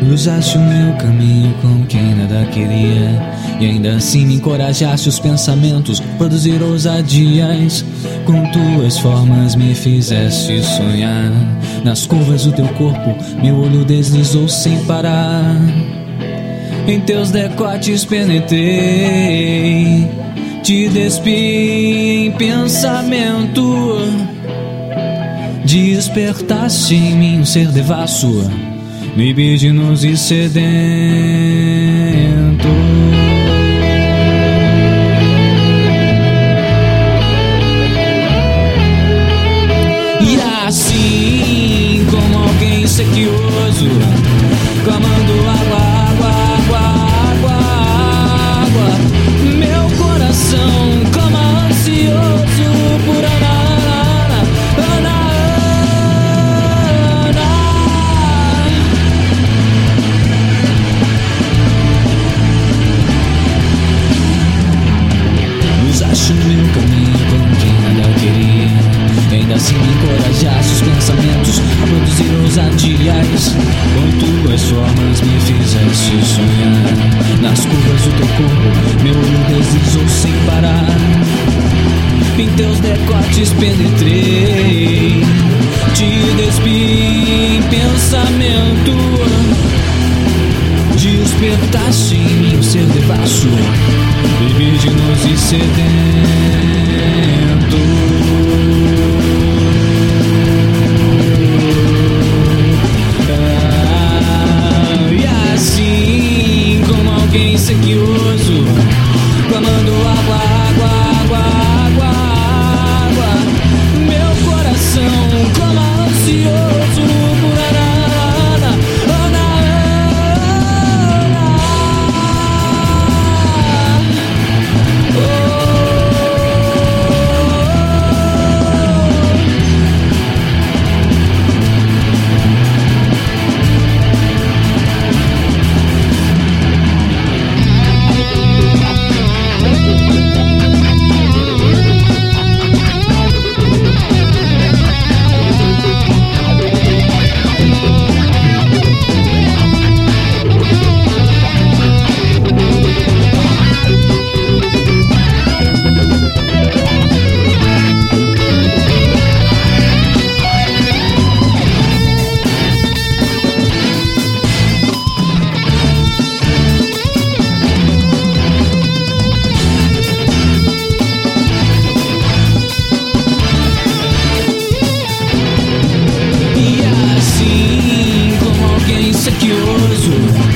Cruzaste o meu caminho com quem nada queria, e ainda assim me encorajaste os pensamentos, produzir ousadias. Com tuas formas me fizeste sonhar. Nas curvas do teu corpo meu olho deslizou sem parar. Em teus decotes penetrei, te despi em pensamento. Despertaste em mim um ser devasso, libídinos e sedento. E assim, como alguém sequioso, clamando água, água, água, água, água, meu coração clama ansioso por Ana, Ana, Ana. Usaste o meu caminho com quem nada queria, ainda assim me encorajaste os pensamentos a produzir ousadias. Com tuas formas me fizeste sonhar. Nas curvas do teu corpo meu olho deslizou sem parar. Em teus decotes penetrei, te despi em pensamento. Despertaste em mim um ser devasso, libídinos e sedento. E assim, como alguém sequioso, clamando água, água, água, água, água, meu coração clama ansioso por Ana, Ana, Ana, Ana. E assim, como alguém sequioso,